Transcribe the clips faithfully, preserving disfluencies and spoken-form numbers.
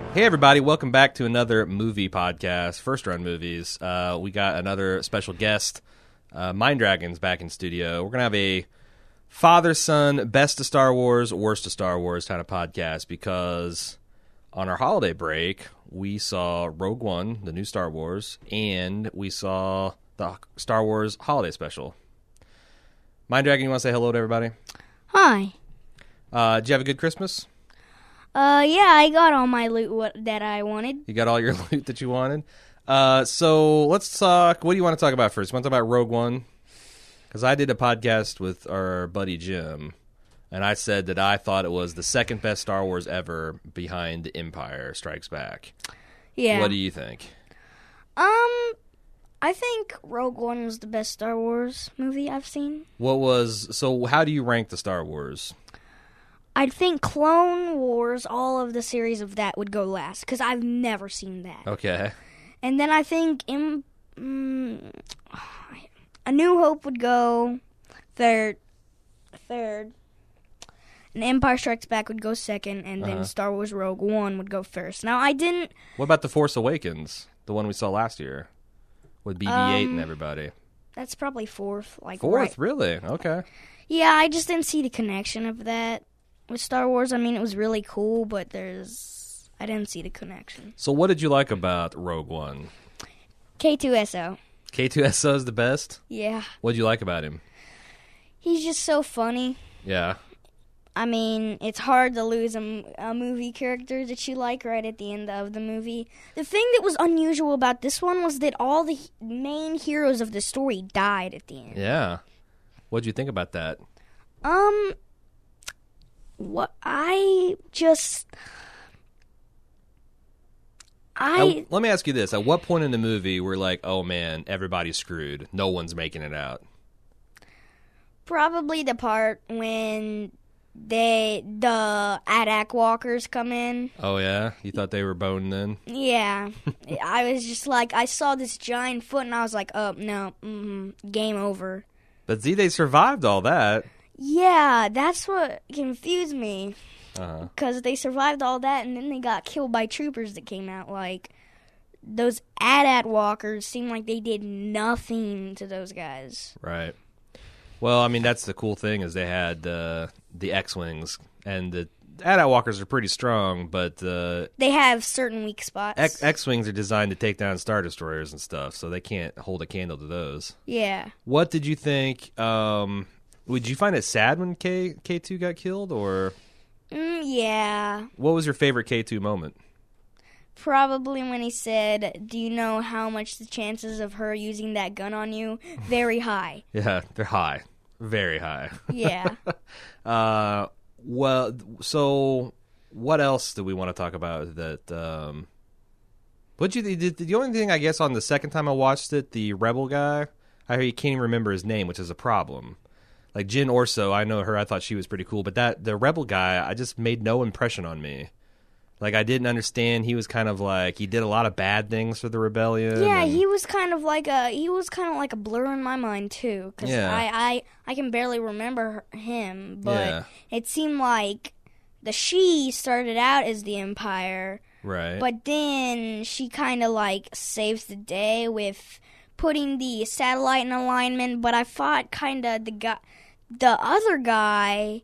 Hey everybody, welcome back to another movie podcast, First Run Movies. Uh, we got another special guest, uh, Mind Dragons, back in studio. We're going to have a father-son, best of Star Wars, worst of Star Wars kind of podcast because on our holiday break, we saw Rogue One, the new Star Wars, and we saw the Star Wars holiday special. Mind Dragon, you want to say hello to everybody? Hi. Uh, did you have a good Christmas? Uh, yeah, I got all my loot what, that I wanted. You got all your loot that you wanted? Uh, so let's talk. What do you want to talk about first? You want to talk about Rogue One? Because I did a podcast with our buddy Jim, and I said that I thought it was the second best Star Wars ever behind Empire Strikes Back. Yeah. What do you think? Um, I think Rogue One was the best Star Wars movie I've seen. What was so? How do you rank the Star Wars? I think Clone Wars, all of the series of that would go last, because I've never seen that. Okay. And then I think in, um, A New Hope would go third, third, and Empire Strikes Back would go second, and then Uh-huh. Star Wars Rogue One would go first. Now, I didn't... What about The Force Awakens, the one we saw last year, with B B eight Um, and everybody? That's probably fourth. Like Fourth, right. really? Okay. Yeah, I just didn't see the connection of that with Star Wars. I mean, it was really cool, but there's... I didn't see the connection. So what did you like about Rogue One? K two S O. K two S O is the best? Yeah. What did you like about him? He's just so funny. Yeah. I mean, it's hard to lose a, a movie character that you like right at the end of the movie. The thing that was unusual about this one was that all the h- main heroes of the story died at the end. Yeah. What did you think about that? Um... What I just I Now, let me ask you this. At what point in the movie we're like, oh man, everybody's screwed. No one's making it out? probably the part when they the Adak walkers come in. Oh yeah? You thought they were boned then? Yeah. I was just like, I saw this giant foot and I was like, oh no, mm, game over. But see, they survived all that. Yeah, that's what confused me. Uh-huh. Because they survived all that, and then they got killed by troopers that came out. Like, those AT-AT walkers seemed like they did nothing to those guys. Right. Well, I mean, that's the cool thing is they had uh, the X-Wings, and the A T A T walkers are pretty strong, but uh, They have certain weak spots. X- X-Wings are designed to take down Star Destroyers and stuff, so they can't hold a candle to those. Yeah. What did you think... Um, Would you find it sad when K K2 got killed, or Mm, yeah. what was your favorite K two moment? Probably when he said, do you know how much the chances of her using that gun on you? Very high. Yeah, they're high, very high. Yeah. uh, well, so what else do we want to talk about? That um, what you the, the only thing I guess on the second time I watched it, the rebel guy, I can't even remember his name, which is a problem. Like Jyn Orso, I know her. I thought she was pretty cool, but that the rebel guy, I just made no impression on me. Like I didn't understand. He was kind of like he did a lot of bad things for the rebellion. Yeah, and, he was kind of like a he was kind of like a blur in my mind too, because Yeah. I, I I can barely remember him, but Yeah. it seemed like the she started out as the Empire, right. but then she kind of like saves the day with putting the satellite in alignment. But I thought kind of the guy, the other guy,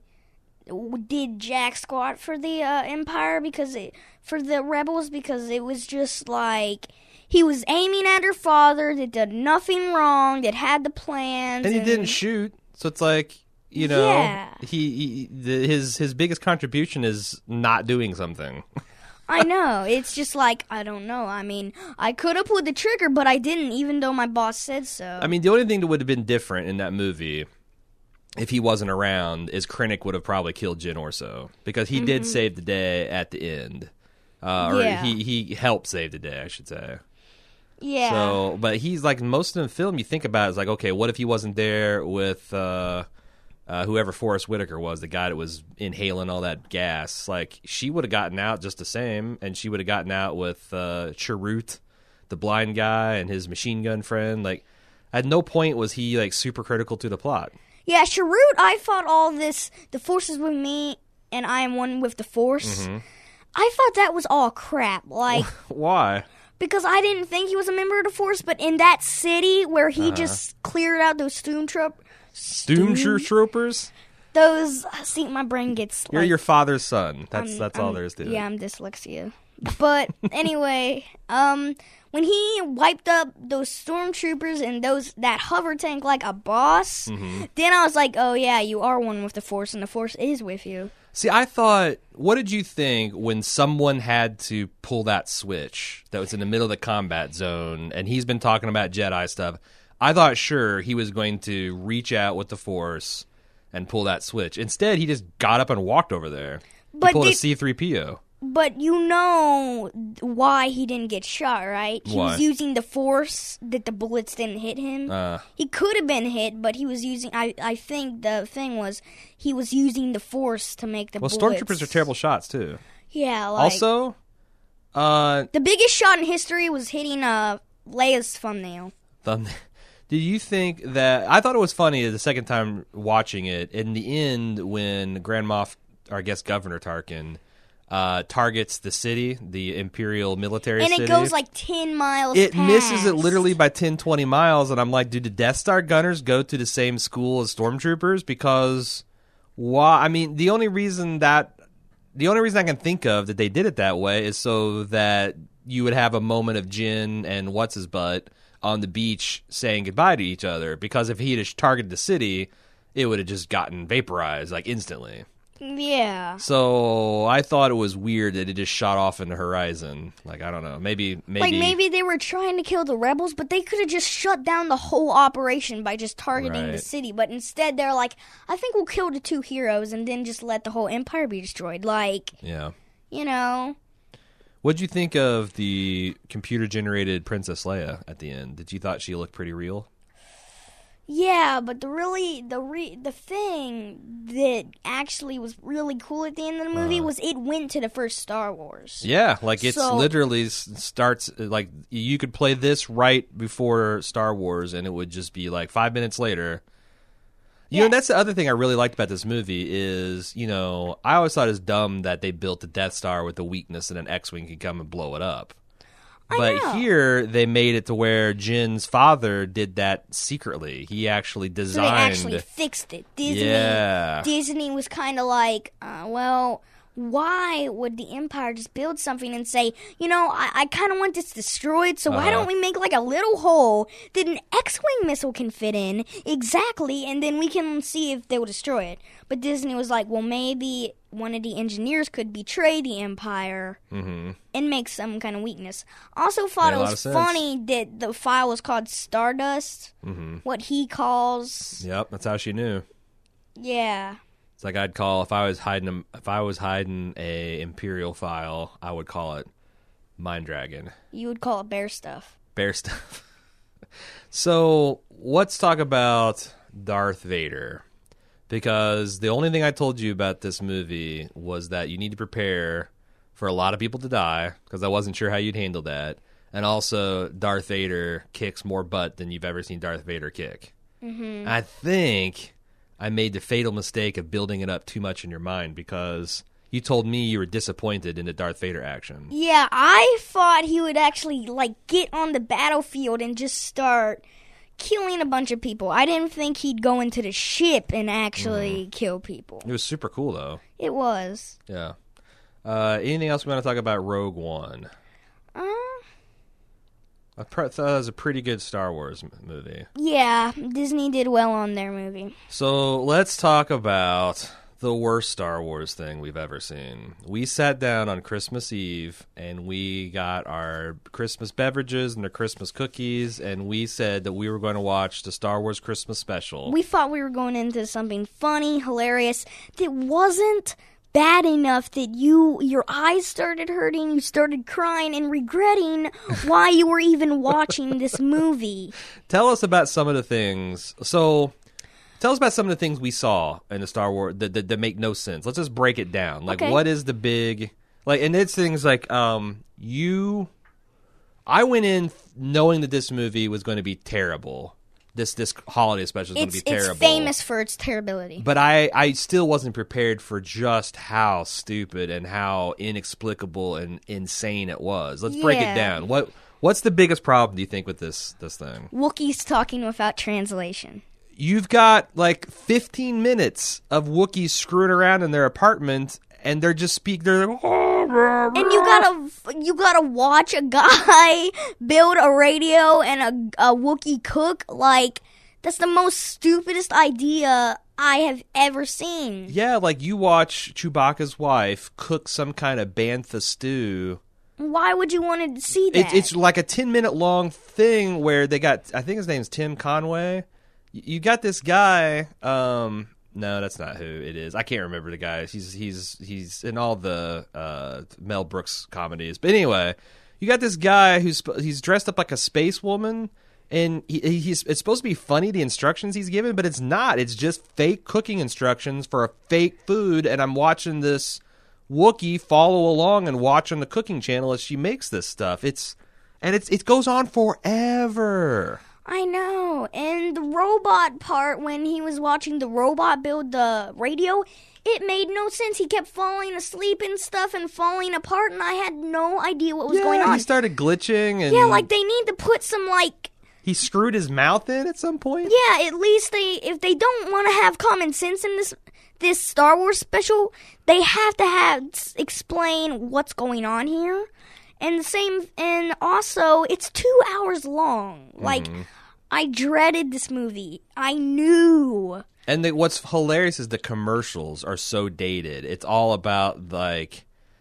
did jack squat for the uh, Empire because it, for the rebels because it was just like he was aiming at her father that did nothing wrong, that had the plans, and he and didn't shoot, so it's like you know Yeah. he, he the, his his biggest contribution is not doing something. I know. It's just like, I don't know. I mean, I could have pulled the trigger, but I didn't, even though my boss said so. I mean, the only thing that would have been different in that movie, if he wasn't around, is Krennic would have probably killed Jyn Orso because he mm-hmm. did save the day at the end, uh, or Yeah. he he helped save the day, I should say. Yeah. So, but he's like most of the film. You think about it, is like, okay, what if he wasn't there with uh, uh, whoever Forrest Whitaker was, the guy that was inhaling all that gas? Like, she would have gotten out just the same, and she would have gotten out with uh, Chirrut, the blind guy, and his machine gun friend. Like, at no point was he like super critical to the plot. Yeah, Chirrut, I thought all this, the Force is with me, and I am one with the Force. Mm-hmm. I thought that was all crap. Like, Why? because I didn't think he was a member of the Force, but in that city where he Uh-huh. just cleared out those Stormtroop, Stormtroopers? those. See, my brain gets. You're like, your father's son. That's I'm- that's all I'm- there is to it. Yeah, I'm dyslexia. But anyway, um, when he wiped up those stormtroopers and those that hover tank like a boss, Mm-hmm. then I was like, oh yeah, you are one with the Force, and the Force is with you. See, I thought, what did you think when someone had to pull that switch that was in the middle of the combat zone, and he's been talking about Jedi stuff? I thought, sure, he was going to reach out with the Force and pull that switch. Instead, he just got up and walked over there. But he pulled a did- C three P O. But you know why he didn't get shot, right? He Why? was using the Force that the bullets didn't hit him. Uh, He could have been hit, but he was using. I, I think the thing was he was using the Force to make the well, bullets. stormtroopers are terrible shots, too. Yeah, like Also, uh, the biggest shot in history was hitting uh, Leia's thumbnail. thumb- did you think that... I thought it was funny the second time watching it. In the end, when Grand Moff, or I guess Governor Tarkin... Uh, targets the city, the Imperial military And city. it goes like ten miles It past. misses it literally by ten, twenty miles, and I'm like, do the Death Star gunners go to the same school as stormtroopers? Because, why? I mean, the only reason that, the only reason I can think of that they did it that way is so that you would have a moment of Jin and what's his butt on the beach saying goodbye to each other. Because if he had targeted the city, it would have just gotten vaporized like instantly. Yeah. So I thought it was weird that it just shot off in the horizon. Like, I don't know, maybe, maybe, Like maybe they were trying to kill the rebels, but they could have just shut down the whole operation by just targeting the Right. city. But instead, they're like, I think we'll kill the two heroes and then just let the whole empire be destroyed. Like, yeah. you know. What'd you think of the computer-generated Princess Leia at the end? Did you thought she looked pretty real? Yeah, but the really the re, the thing that actually was really cool at the end of the movie Uh-huh. was it went to the first Star Wars. Yeah, like it's So- literally s- starts like you could play this right before Star Wars, and it would just be like five minutes later. You know, Yeah. that's the other thing I really liked about this movie is, you know, I always thought it was dumb that they built the Death Star with a weakness and an X-wing could come and blow it up. But know. here they made it to where Jin's father did that secretly. He actually So they designed. actually fixed it. Disney Yeah. Disney was kind of like, uh, well, why would the Empire just build something and say, you know, I, I kind of want this destroyed, so why Uh-huh. don't we make like a little hole that an X-Wing missile can fit in exactly, and then we can see if they will destroy it. But Disney was like, well, maybe one of the engineers could betray the Empire Mm-hmm. and make some kind of weakness. Also thought Made a it lot of was sense. funny that the file was called Stardust, Mm-hmm. what he calls, Yep, that's how she knew. yeah. It's like I'd call if I was hiding a, if I was hiding a Imperial file, I would call it Mind Dragon. You would call it bear stuff. Bear stuff. So let's talk about Darth Vader. Because the only thing I told you about this movie was that you need to prepare for a lot of people to die, because I wasn't sure how you'd handle that. And also, Darth Vader kicks more butt than you've ever seen Darth Vader kick. Mm-hmm. I think I made the fatal mistake of building it up too much in your mind, because you told me you were disappointed in the Darth Vader action. Yeah, I thought he would actually, like, get on the battlefield and just start killing a bunch of people. I didn't think he'd go into the ship and actually kill people. It was super cool, though. It was. Yeah. Uh, anything else we want to talk about Rogue One? Uh, I pr- thought it was a pretty good Star Wars m- movie. yeah, Disney did well on their movie. So let's talk about the worst Star Wars thing we've ever seen. We sat down on Christmas Eve and we got our Christmas beverages and the Christmas cookies, and we said that we were going to watch the Star Wars Christmas special. We thought we were going into something funny, hilarious, that wasn't bad enough that you your eyes started hurting, you started crying and regretting why you were even watching this movie. Tell us about some of the things. So, tell us about some of the things we saw in the Star Wars that, that, that make no sense. Let's just break it down. Like, Okay. what is the big, like, and it's things like, um, you, I went in knowing that this movie was going to be terrible, this this holiday special is going to It's be terrible. it's famous for its terribility. But I, I still wasn't prepared for just how stupid and how inexplicable and insane it was. Let's break it Yeah. down. What what's the biggest problem do you think with this this thing? Wookiees talking without translation. You've got like fifteen minutes of Wookiees screwing around in their apartment, and they're just speak. They're like, And you gotta you gotta watch a guy build a radio and a, a Wookiee cook. Like, that's the most stupidest idea I have ever seen. yeah, like you watch Chewbacca's wife cook some kind of bantha stew. Why would you want to see that? It's it's like a ten minute long thing where they got. I think his name's Tim Conway. Y- You got this guy. Um, no, that's not who it is. I can't remember the guy. He's he's he's in all the uh, Mel Brooks comedies. But anyway, you got this guy who's sp- he's dressed up like a space woman, and he, he's it's supposed to be funny, the instructions he's given, but it's not. It's just fake cooking instructions for a fake food, and I'm watching this Wookiee follow along and watch on the cooking channel as she makes this stuff. It's and it's it goes on forever. I know. And the robot part, when he was watching the robot build the radio, it made no sense. He kept falling asleep and stuff and falling apart, and I had no idea what was yeah, going on. he started glitching, and Yeah, like they need to put some like he screwed his mouth in at some point. yeah, at least they if they don't want to have common sense in this this Star Wars special, they have to have explain what's going on here. And the same and also it's two hours long. Like Mm-hmm. I dreaded this movie. I knew. And the, what's hilarious is the commercials are so dated. It's all about like,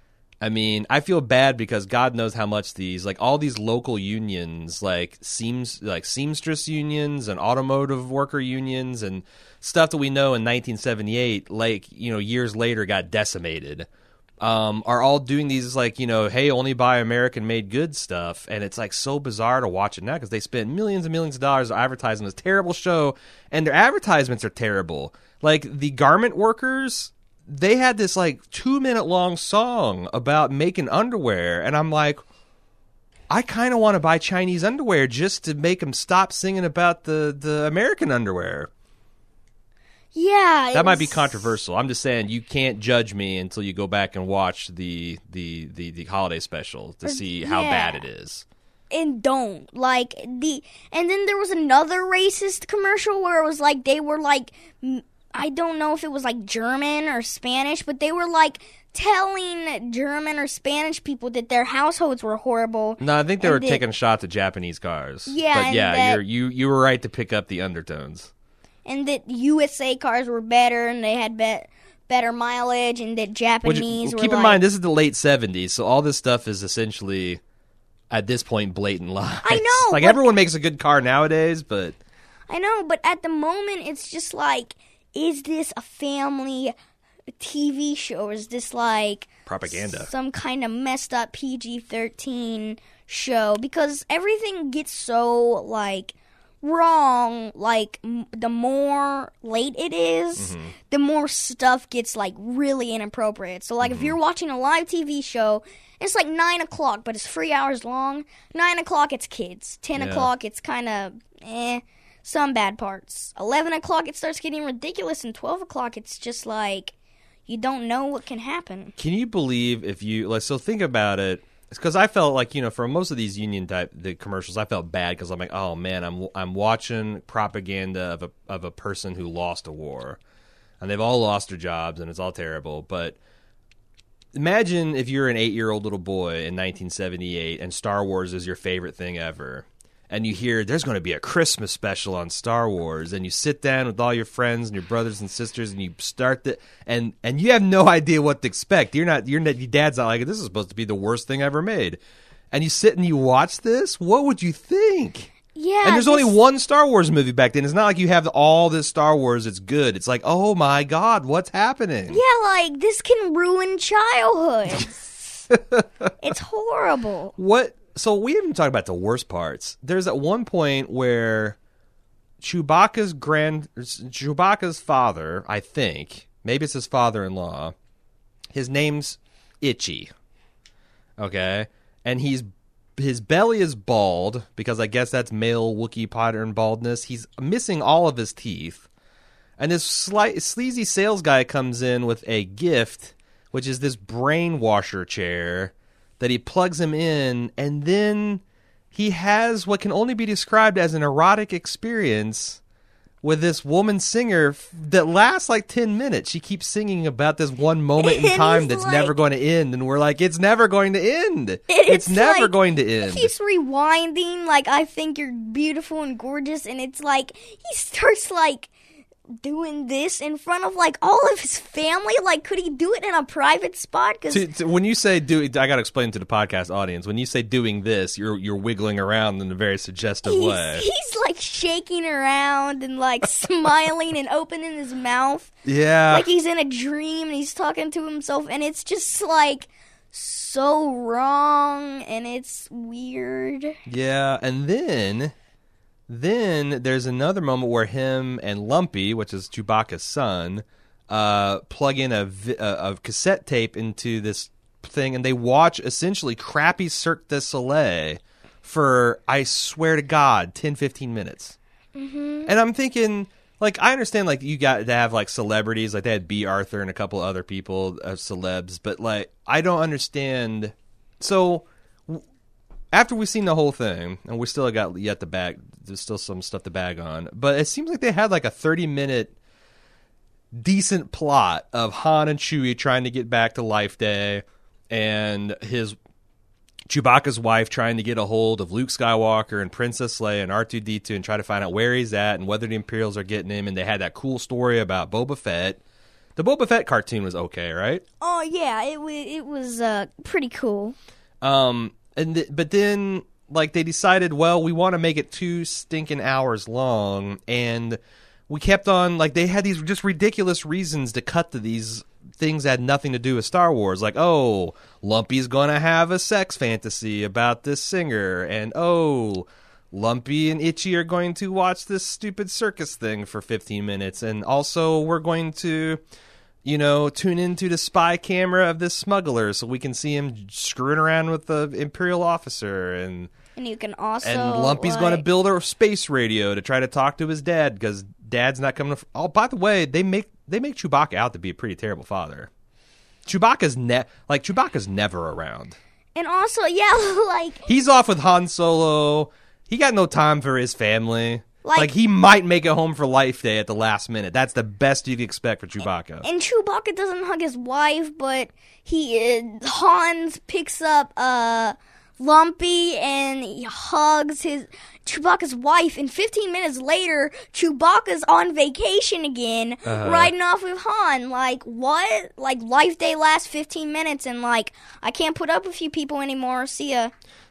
I mean, I feel bad because God knows how much these like all these local unions, like seams, like seamstress unions and automotive worker unions and stuff that we know in nineteen seventy-eight, like you know, years later got decimated. Um, are all doing these like, you know, hey, only buy American made goods stuff. And it's like so bizarre to watch it now because they spent millions and millions of dollars advertising this terrible show, and their advertisements are terrible. Like the garment workers, they had this like two minute long song about making underwear. And I'm like, I kind of want to buy Chinese underwear just to make them stop singing about the, the American underwear. Yeah. That it might be was- controversial. I'm just saying you can't judge me until you go back and watch the the, the, the holiday special to see how yeah. bad it is. And don't like the and then there was another racist commercial where it was like they were like m- I don't know if it was like German or Spanish, but they were like telling German or Spanish people that their households were horrible. No, I think they And were that- taking shots at Japanese cars. Yeah, but and yeah, that- you're, you you were right to pick up the undertones. And that U S A cars were better and they had be- better mileage, and that Which, Japanese were keep in like, mind, this is the late seventies, so all this stuff is essentially at this point blatant lies. I know, like but- everyone makes a good car nowadays, but I know, but at the moment it's just like, is this a family T V show, or is this like propaganda. some kind of messed up P G thirteen show? Because everything gets so like wrong, like m- the more late it is, Mm-hmm. the more stuff gets like really inappropriate. So like if Mm-hmm. you're watching a live T V show, it's like nine o'clock, but it's three hours long. Nine o'clock, it's kids. Ten Yeah. o'clock, it's kind of eh. Some bad parts. Eleven o'clock, it starts getting ridiculous, and twelve o'clock, it's just like you don't know what can happen. Can you believe if you like? So think about it. It's because I felt like, you know, for most of these union type the commercials, I felt bad because I'm like, oh man, I'm I'm watching propaganda of a of a person who lost a war, and they've all lost their jobs, and it's all terrible. But imagine if you're an eight year old little boy in nineteen seventy-eight, and Star Wars is your favorite thing ever. And you hear there's going to be a Christmas special on Star Wars, and you sit down with all your friends and your brothers and sisters, and you start the and and you have no idea what to expect. You're not you're not, your dad's not like, this is supposed to be the worst thing ever made, and you sit and you watch this. What would you think? Yeah, And there's only this- one Star Wars movie back then. It's not like you have all this Star Wars. It's good. It's like, oh my God, what's happening? Yeah, like this can ruin childhoods. It's horrible. What? So we haven't talked about the worst parts. There's at one point where Chewbacca's grand, Chewbacca's father, I think, maybe it's his father-in-law. His name's Itchy. Okay, and he's his belly is bald because I guess that's male Wookiee pattern baldness. He's missing all of his teeth. And this slight, sleazy sales guy comes in with a gift, which is this brain washer chair that he plugs him in, and then he has what can only be described as an erotic experience with this woman singer that lasts like ten minutes. She keeps singing about this one moment in time that's like, never going to end, and we're like, it's never going to end. It's, it's never like, going to end. He keeps rewinding, like, I think you're beautiful and gorgeous, and it's like, he starts, like, doing this in front of like all of his family. Like, could he do it in a private spot? Cause to, to, when you say do, I got to explain to the podcast audience. When you say doing this, you're you're wiggling around in a very suggestive he's, way. He's like shaking around and like smiling and opening his mouth. Yeah, like he's in a dream and he's talking to himself, and it's just like so wrong and it's weird. Yeah, and then. Then there's another moment where him and Lumpy, which is Chewbacca's son, uh, plug in a, vi- a, a cassette tape into this thing, and they watch essentially crappy Cirque du Soleil for, I swear to God, ten, fifteen minutes. Mm-hmm. And I'm thinking, like, I understand, like, you got to have, like, celebrities. Like, they had B. Arthur and a couple other people, uh, celebs. But, like, I don't understand. So... After we've seen the whole thing, and we still got yet to bag, there's still some stuff to bag on, but it seems like they had like a thirty-minute decent plot of Han and Chewie trying to get back to Life Day, and his Chewbacca's wife trying to get a hold of Luke Skywalker and Princess Leia and R two D two and try to find out where he's at and whether the Imperials are getting him, and they had that cool story about Boba Fett. The Boba Fett cartoon was okay, right? Oh, yeah, it, w- it was uh, pretty cool. Um... And th- but then, like, they decided, well, we want to make it two stinking hours long, and we kept on, like, they had these just ridiculous reasons to cut to these things that had nothing to do with Star Wars. Like, oh, Lumpy's going to have a sex fantasy about this singer, and oh, Lumpy and Itchy are going to watch this stupid circus thing for fifteen minutes, and also we're going to... you know, tune into the spy camera of this smuggler so we can see him screwing around with the Imperial officer. And and you can also... And Lumpy's like... going to build a space radio to try to talk to his dad because Dad's not coming to... Oh, by the way, they make they make Chewbacca out to be a pretty terrible father. Chewbacca's, ne- like, Chewbacca's never around. And also, yeah, like... He's off with Han Solo. He got no time for his family. Like, like, he might make it home for Life Day at the last minute. That's the best you can expect for Chewbacca. And Chewbacca doesn't hug his wife, but he uh, Hans picks up uh, Lumpy and he hugs his Chewbacca's wife. And fifteen minutes later, Chewbacca's on vacation again, uh-huh. riding off with Han. Like, what? Like, Life Day lasts fifteen minutes, and, like, I can't put up with you people anymore. See ya.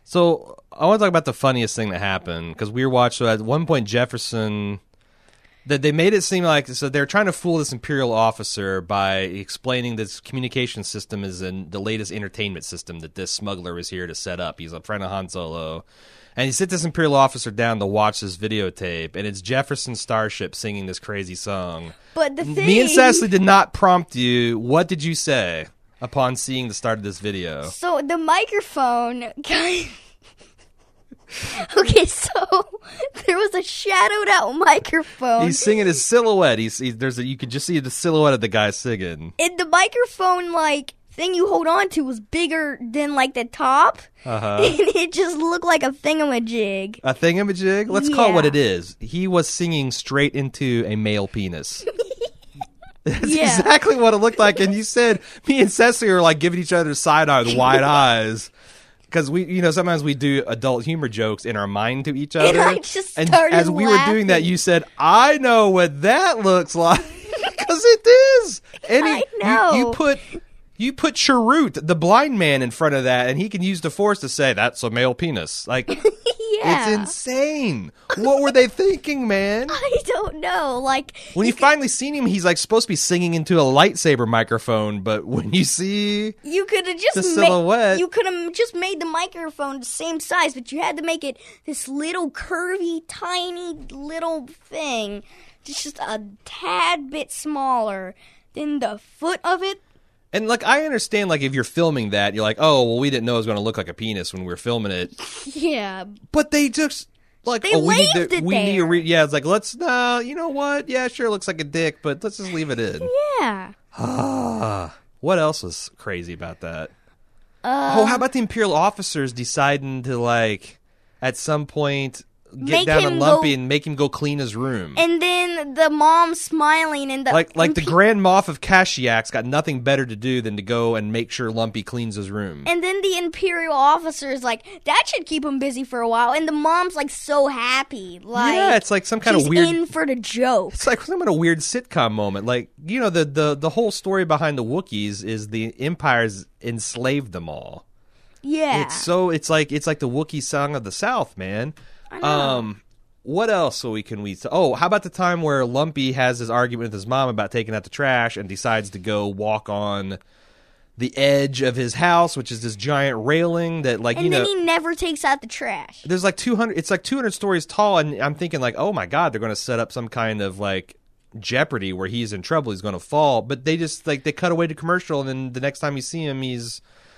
So I want to talk about the funniest thing that happened because we were watching. So at one point, Jefferson, that they made it seem like so they're trying to fool this Imperial officer by explaining this communication system is in the latest entertainment system that this smuggler is here to set up. He's a friend of Han Solo, and he sits this Imperial officer down to watch this videotape, and it's Jefferson Starship singing this crazy song. But the thing, me and Cecily did not prompt you. What did you say upon seeing the start of this video? So the microphone kind Okay, so there was a shadowed out microphone. He's singing his silhouette. He's, he's there's a, you could just see the silhouette of the guy singing. And the microphone like thing you hold on to was bigger than like the top. Uh-huh. And it just looked like a thingamajig. A thingamajig? Let's yeah. call it what it is. He was singing straight into a male penis. That's yeah. exactly what it looked like. And you said, me and Cecily were like giving each other side eye with wide eyes. Because we, you know, sometimes we do adult humor jokes in our mind to each other. And I just started And as we laughing. were doing that, you said, I know what that looks like. Because it is. And he, I know. You, you put... You put Chirrut, the blind man, in front of that, and he can use the Force to say, that's a male penis. Like, yeah. It's insane. What were they thinking, man? I don't know. Like, when you, you finally seen him, he's like supposed to be singing into a lightsaber microphone, but when you see you could have just the silhouette, ma- you could have just made the microphone the same size, but you had to make it this little curvy, tiny little thing, just a tad bit smaller than the foot of it. And, like, I understand, like, if you're filming that, you're like, oh, well, we didn't know it was going to look like a penis when we were filming it. Yeah. But they just, like, They oh, we need waved to, it we need to there. re- yeah, it's like, let's, no, you know what? Yeah, sure, it looks like a dick, but let's just leave it in. Yeah. Ah, what else was crazy about that? Uh, Oh, how about the Imperial officers deciding to, like, at some point get Make down on him Lumpy go- and make him go clean his room? And then the mom smiling and the like like the Impe- Grand Moff of Kashyyyak's got nothing better to do than to go and make sure Lumpy cleans his room. And then the Imperial officer is like, that should keep him busy for a while. And the mom's like so happy. Like, yeah, it's like some kind she's of weird... in for the joke. It's like some kind of weird sitcom moment. Like, you know, the, the, the whole story behind the Wookiees is the Empire's enslaved them all. Yeah. It's so it's like it's like the Wookiee song of the South, man. I know. Um, what else so we can we? Oh, how about the time where Lumpy has his argument with his mom about taking out the trash and decides to go walk on the edge of his house, which is this giant railing that, like, and you then know, he never takes out the trash. there's like two hundred. It's like two hundred stories tall, and I'm thinking like, oh my god, they're going to set up some kind of like Jeopardy where he's in trouble, he's going to fall. But they just like they cut away to commercial, and then the next time you see him, he's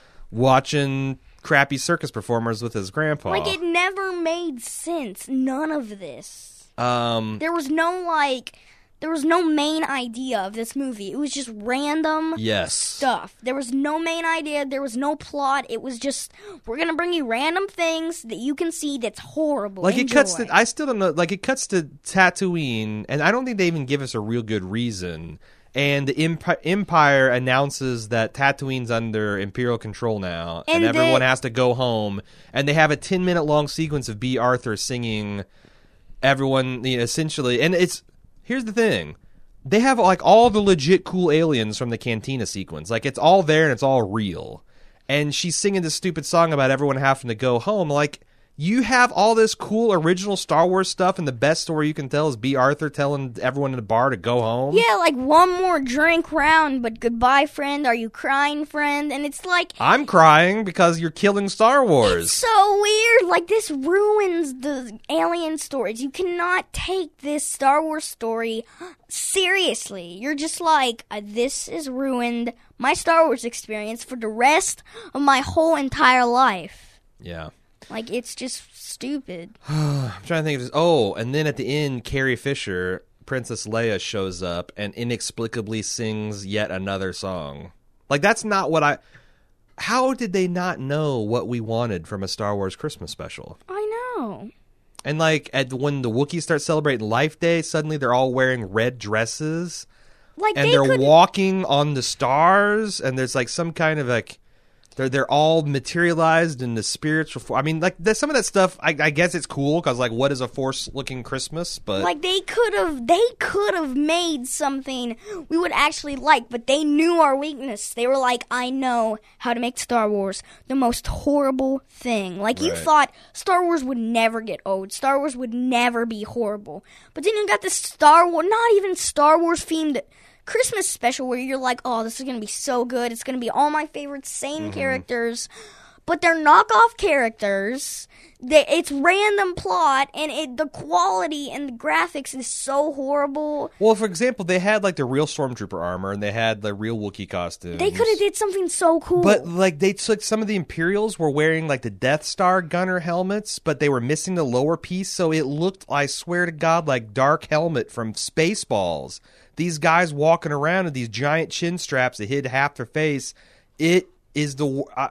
watching crappy circus performers with his grandpa. Like, it never made sense. None of this. um, There was no, like, there was no main idea of this movie. It was just random yes. stuff. There was no main idea. There was no plot. It was just, we're going to bring you random things that you can see that's horrible. Like, it cuts Enjoy. to, I still don't know, like, it cuts to Tatooine, and I don't think they even give us a real good reason. And the Imp- Empire announces that Tatooine's under Imperial control now, and, And everyone the- has to go home. And they have a ten minute long sequence of B. Arthur singing everyone, you know, essentially. And it's, here's the thing. They have, like, all the legit cool aliens from the Cantina sequence. Like, it's all there and it's all real. And she's singing this stupid song about everyone having to go home. Like, you have all this cool original Star Wars stuff, and the best story you can tell is B. Arthur telling everyone in the bar to go home. Yeah, like, one more drink round, but goodbye, friend. Are you crying, friend? And it's like, I'm crying because you're killing Star Wars. so weird. Like, this ruins the alien stories. You cannot take this Star Wars story seriously. You're just like, uh, this is ruined my Star Wars experience for the rest of my whole entire life. Yeah. Like, it's just stupid. I'm trying to think of this. Oh, and then at the end, Carrie Fisher, Princess Leia, shows up and inexplicably sings yet another song. Like, that's not what I... How did they not know what we wanted from a Star Wars Christmas special? I know. And, like, at when the Wookiees start celebrating Life Day, suddenly they're all wearing red dresses. Like, And they they're could walking on the stars, and there's, like, some kind of, like... They're they're all materialized in the spiritual form. I mean, like, there's some of that stuff, I, I guess it's cool, because, like, what is a Force-looking Christmas? But Like, they could have, they could have made something we would actually like, but they knew our weakness. They were like, I know how to make Star Wars the most horrible thing. Like, you Right. thought Star Wars would never get old. Star Wars would never be horrible. But then you got this Star Wars, not even Star Wars themed Christmas special where you're like, oh, this is going to be so good. It's going to be all my favorite same Mm-hmm. characters. But they're knockoff characters. They, it's random plot, and it, the quality and the graphics is so horrible. well, for example, they had, like, the real Stormtrooper armor, and they had the real Wookiee costumes. They could have did something so cool. But, like, they took some of the Imperials were wearing, like, the Death Star gunner helmets, but they were missing the lower piece, so it looked, I swear to God, like Dark Helmet from Spaceballs. These guys walking around with these giant chin straps that hid half their face. It is the... I,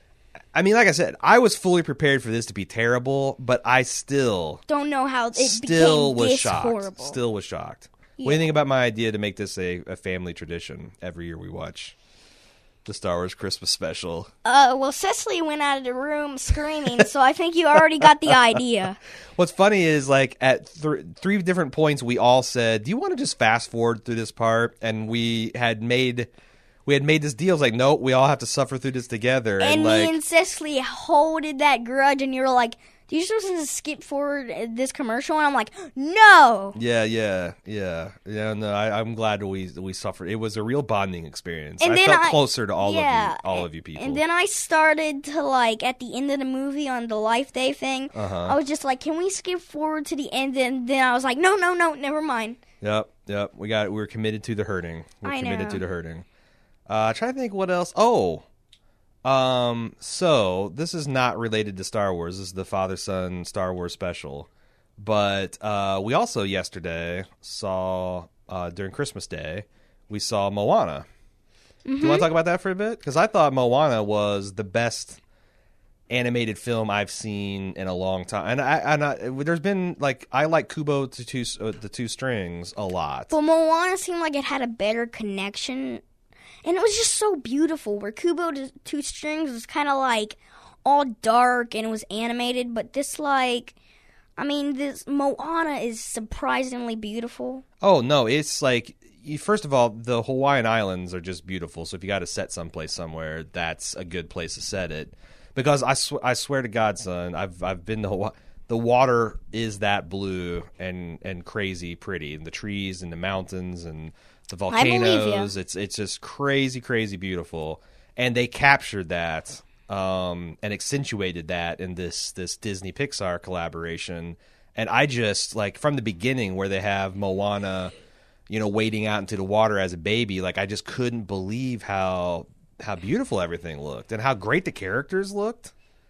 I mean, like I said, I was fully prepared for this to be terrible, but I still, don't know how it still became was this shocked. horrible. Still was shocked. What do you think about my idea to make this a, a family tradition every year we watch the Star Wars Christmas special? Uh, well, Cecily went out of the room screaming, so I think you already got the idea. What's funny is, like, at th- three different points, we all said, do you want to just fast forward through this part? And we had made... We had made this deal. It's like, no, we all have to suffer through this together. And, And, like, me and Cecily holded that grudge, and you were like, "Do you supposed to skip forward this commercial?" And I'm like, "No." yeah, yeah, yeah, yeah. No, I, I'm glad we we suffered. It was a real bonding experience. And I then felt I- closer to all yeah, of you, all of you people. And then I started to, like, at the end of the movie on the Life Day thing, Uh-huh. I was just like, "Can we skip forward to the end?" And then I was like, "No, no, no, never mind." Yep, yep. We got. We were committed to the hurting. We're I committed know. to the hurting. Uh, trying to think what else. Oh, um, so this is not related to Star Wars. This is the Father Son Star Wars special. But uh, we also yesterday saw uh, during Christmas Day we saw Moana. Mm-hmm. Do you want to talk about that for a bit? Because I thought Moana was the best animated film I've seen in a long time, and I, and I, there's been like I like Kubo to two, uh, the Two Strings a lot. But Moana seemed like it had a better connection, and it was just so beautiful. Where Kubo to Two Strings was kind of like all dark and it was animated, but this like, I mean, this Moana is surprisingly beautiful. Oh no, it's like. You, first of all, the Hawaiian Islands are just beautiful. So if you got to set someplace somewhere, that's a good place to set it. Because I, sw- I swear to God, son, I've I've been to Hawaii. The water is that blue and, and crazy pretty, and the trees and the mountains and the volcanoes. It's it's just crazy, crazy beautiful. And they captured that um, and accentuated that in this this Disney Pixar collaboration. And I just like from the beginning where they have Moana. You know, wading out into the water as a baby, like I just couldn't believe how how beautiful everything looked and how great the characters looked,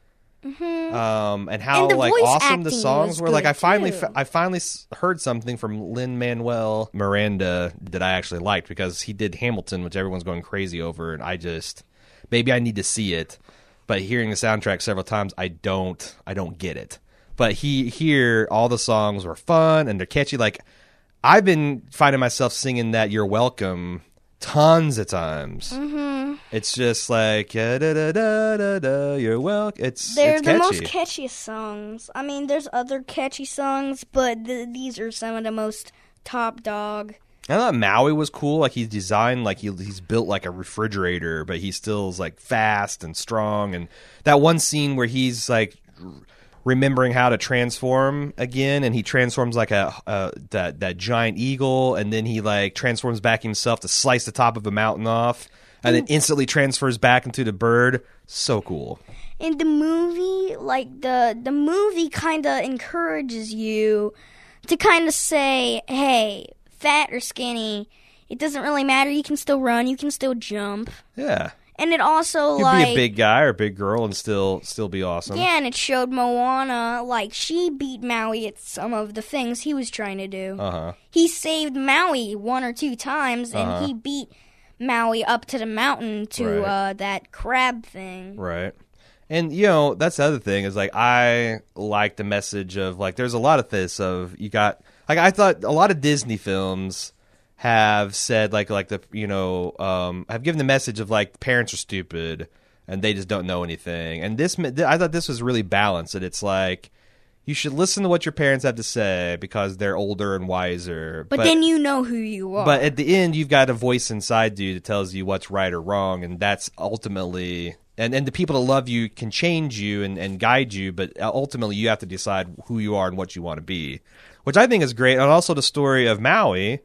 mm-hmm. um, and how and like awesome the songs were. Like I finally too. I finally heard something from Lin-Manuel Miranda that I actually liked because he did Hamilton, which everyone's going crazy over, and I just maybe I need to see it, but hearing the soundtrack several times, I don't I don't get it. But he here all the songs were fun and they're catchy. Like. I've been finding myself singing that "You're Welcome" tons of times. Mm-hmm. It's just like da da da da da. You're welcome. It's they're it's the catchy. most catchiest songs. I mean, there's other catchy songs, but th- these are some of the most top dog. I thought Maui was cool. Like he's designed like he he's built like a refrigerator, but he still is like fast and strong. And that one scene where he's like. Remembering how to transform again, and he transforms like a uh, that that giant eagle, and then he like transforms back himself to slice the top of a mountain off, and then instantly transfers back into the bird. So cool. In the movie, like the the movie kind of encourages you to kind of say, "Hey, fat or skinny, it doesn't really matter. You can still run. You can still jump." Yeah. And it also, you could like... be a big guy or a big girl and still still be awesome. Yeah, and it showed Moana, like, she beat Maui at some of the things he was trying to do. Uh-huh. He saved Maui one or two times, and uh-huh. he beat Maui up to the mountain to right. uh, that crab thing. Right. And, you know, that's the other thing is, like, I like the message of, like, there's a lot of this of you got... Like, I thought a lot of Disney films... have said like like the you know um have given the message of like parents are stupid and they just don't know anything, and this I thought this was really balanced, that it's like you should listen to what your parents have to say because they're older and wiser, but, but then you know who you are. But at the end you've got a voice inside you that tells you what's right or wrong, and that's ultimately and, and the people that love you can change you and, and guide you, but ultimately you have to decide who you are and what you want to be, which I think is great. And also the story of Maui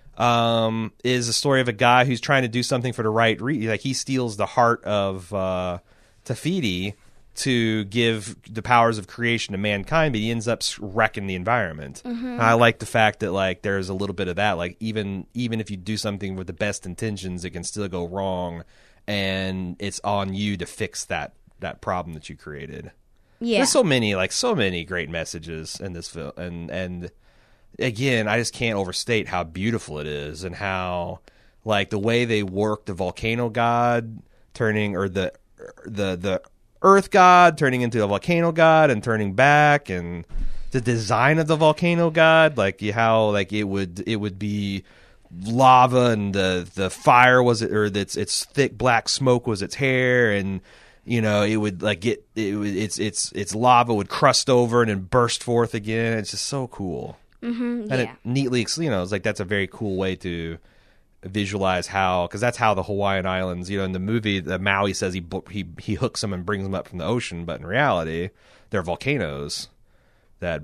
Um, is a story of a guy who's trying to do something for the right reason. Like he steals the heart of uh, Te Fiti to give the powers of creation to mankind, but he ends up wrecking the environment. Mm-hmm. I like the fact that like there's a little bit of that. Like even even if you do something with the best intentions, it can still go wrong, and it's on you to fix that that problem that you created. Yeah, there's so many like so many great messages in this film, and and. Again, I just can't overstate how beautiful it is and how, like, the way they work the volcano god turning, or the the the earth god turning into a volcano god and turning back, and the design of the volcano god, like how like it would it would be lava and the the fire was it, or its its thick black smoke was its hair, and you know it would like get it would, it's it's its lava would crust over and then burst forth again. It's just so cool. Mm-hmm, and yeah. it neatly, you know, it's like that's a very cool way to visualize how, because that's how the Hawaiian Islands, you know, in the movie, the Maui says he he he hooks them and brings them up from the ocean, but in reality, they're volcanoes that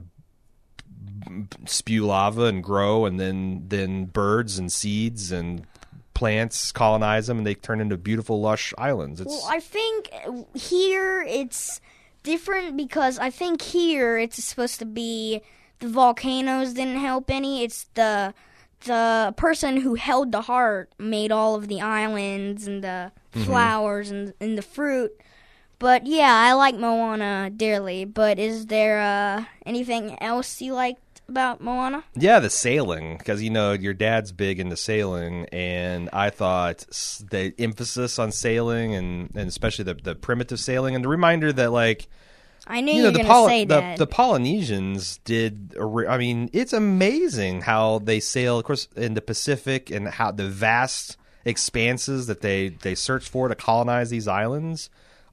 spew lava and grow, and then then birds and seeds and plants colonize them, and they turn into beautiful, lush islands. It's, well, I think here it's different because I think here it's supposed to be. The volcanoes didn't help any. It's the the person who held the heart made all of the islands and the mm-hmm. flowers and, and the fruit. But yeah, I like Moana dearly. But is there uh, anything else you liked about Moana? Yeah, the sailing, because you know your dad's big into sailing, and I thought the emphasis on sailing and, and especially the the primitive sailing, and the reminder that like I knew you, you know, were the going to Poly- say the, that. The Polynesians did. A re- I mean, it's amazing how they sail, of course, in the Pacific, and how the vast expanses that they, they search for to colonize these islands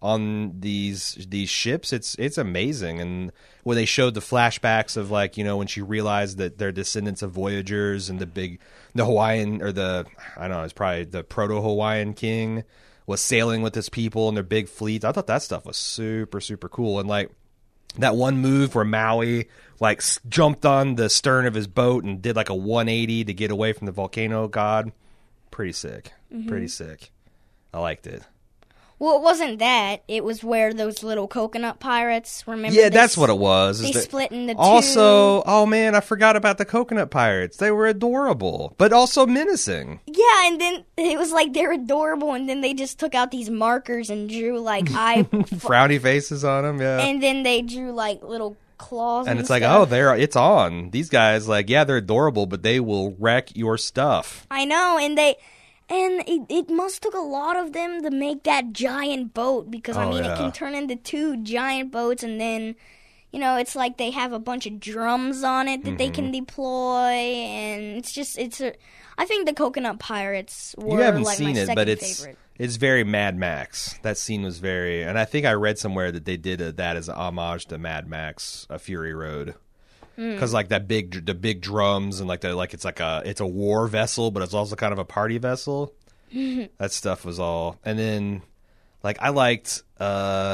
on these these ships. It's it's amazing. And when they showed the flashbacks of like you know when she realized that they're descendants of voyagers and the big the Hawaiian or the I don't know it's probably the proto Hawaiian king was sailing with his people and their big fleets. I thought that stuff was super, super cool. And like that one move where Maui like s- jumped on the stern of his boat and did like a one eighty to get away from the volcano god. Pretty sick. Mm-hmm. Pretty sick. I liked it. Well, it wasn't that. It was where those little coconut pirates, remember? Yeah, they that's s- what it was. They that- split into two. Also, oh man, I forgot about the coconut pirates. They were adorable, but also menacing. Yeah, and then it was like they're adorable, and then they just took out these markers and drew like eye... Frowny faces on them, yeah. And then they drew like little claws and, And it's like, stuff. oh, they're it's on. These guys, like, yeah, they're adorable, but they will wreck your stuff. I know, and they... And it, it must took a lot of them to make that giant boat because, I Oh, mean, yeah. it can turn into two giant boats and then, you know, it's like they have a bunch of drums on it that Mm-hmm. they can deploy and it's just, it's a, I think the Coconut Pirates were You haven't like seen my it, second but it's favorite. it's very Mad Max. That scene was very, and I think I read somewhere that they did a, that as an homage to Mad Max, A Fury Road. Because like that big, the big drums and like the like it's like a it's a war vessel, but it's also kind of a party vessel. That stuff was all, and then like I liked, uh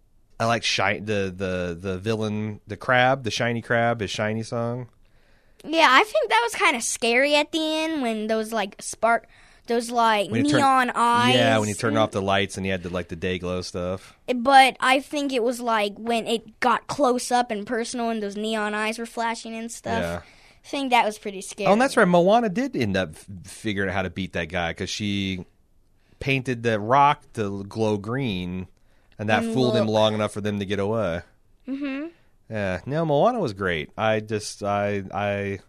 I liked shi- the the the villain, the crab, the shiny crab, his shiny song. Yeah, I think that was kind of scary at the end when those like spark, those like When you turn- neon eyes. Yeah, when you turned off the lights and you had the like the day glow stuff. But I think it was like when it got close up and personal and those neon eyes were flashing and stuff. Yeah. I think that was pretty scary. Oh, and that's right. Moana did end up f- figuring out how to beat that guy because she painted the rock to glow green, and that And fooled him look. long enough for them to get away. Mm-hmm. Yeah, no, Moana was great. I just, I, I,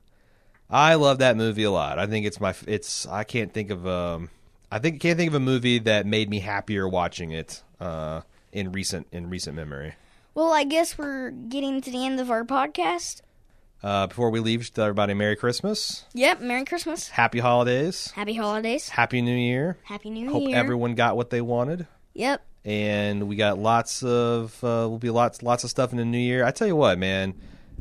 I love that movie a lot. I think it's my, it's. I can't think of, um, I think can't think of a movie that made me happier watching it uh, in recent in recent memory. Well, I guess we're getting to the end of our podcast. Uh, before we leave, just tell everybody Merry Christmas, Yep, Merry Christmas. Happy Holidays, Happy holidays. Happy New Year. Happy New Hope Year. everyone got what they wanted. Yep. And we got lots of uh, will be lots lots of stuff in the new year. I tell you what, man,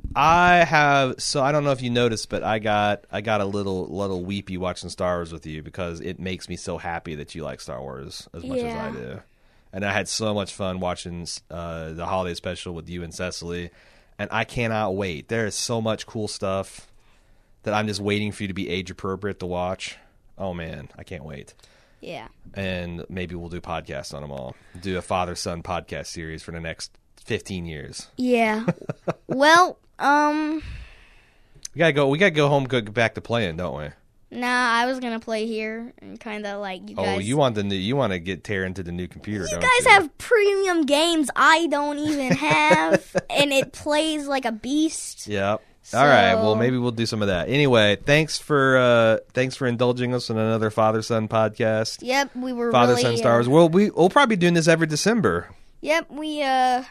I have so I don't know if you noticed, but I got I got a little little weepy watching Star Wars with you because it makes me so happy that you like Star Wars as much Yeah. as I do. And I had so much fun watching uh, the holiday special with you and Cecily, and I cannot wait. There is so much cool stuff that I'm just waiting for you to be age appropriate to watch. Oh man, I can't wait. Yeah. And maybe we'll do podcasts on them all. Do a father-son podcast series for the next fifteen years. Yeah. Well, um, We gotta go. We gotta go home. Go back to playing, don't we? nah, I was gonna play here and kind of like you guys. Oh, you want the new? You want to get tear into the new computer? You don't guys you? have premium games I don't even have, and it plays like a beast. Yep. All right. Well, So- maybe we'll do some of that. Anyway, thanks for uh, thanks for indulging us in another father-son podcast. Yep, we were Father-son really, Star Wars. uh, Well, we we'll probably be doing this every December. Yep, we uh,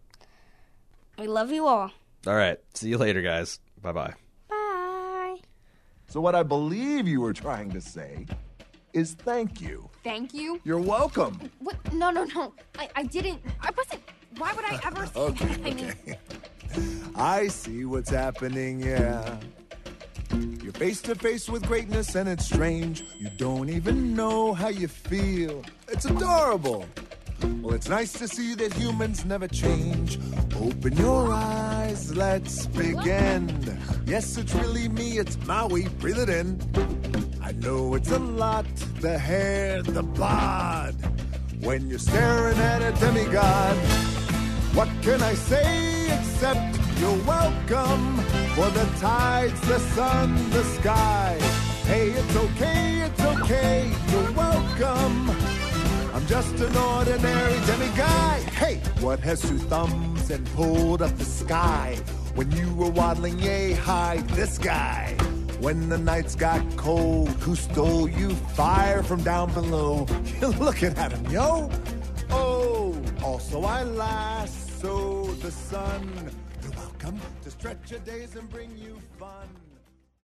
we love you all. All right. See you later, guys. Bye bye. Bye. So what I believe you were trying to say is thank you. Thank you. You're welcome. What? No, no, no. I, I didn't. I wasn't. Why would I ever say Okay, that? I mean, okay. I see what's happening, yeah. You're face to face with greatness and it's strange. You don't even know how you feel. It's adorable. Well, it's nice to see that humans never change. Open your eyes, let's begin. Yes, it's really me, it's Maui, breathe it in. I know it's a lot, the hair, the bod. When you're staring at a demigod, what can I say except you're welcome? For the tides, the sun, the sky. Hey, it's okay, it's okay, you're welcome. I'm just an ordinary demiguy. Hey, what has two thumbs and pulled up the sky? When you were waddling yay high, this guy. When the nights got cold, who stole you fire from down below? You're looking at him, yo. Oh, also I lasso the sun. You're welcome to stretch your days and bring you fun.